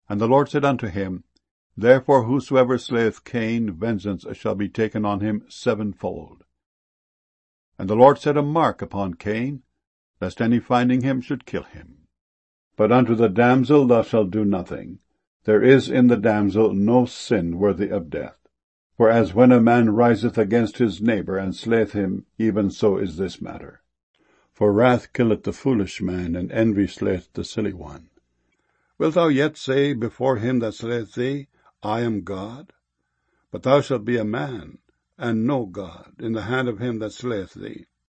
And the Lord said unto him, Therefore whosoever slayeth Cain, vengeance shall be taken on him sevenfold. And the Lord set a mark upon Cain, lest any finding him should kill him. But unto the damsel thou shalt do nothing. There is in the damsel no sin worthy of death. For as when a man riseth against his neighbour, and slayeth him, even so is this matter. For wrath killeth the foolish man, and envy slayeth the silly one. Wilt thou yet say before him that slayeth thee, I am God? But thou shalt be a man, and no God, in the hand of him that slayeth thee.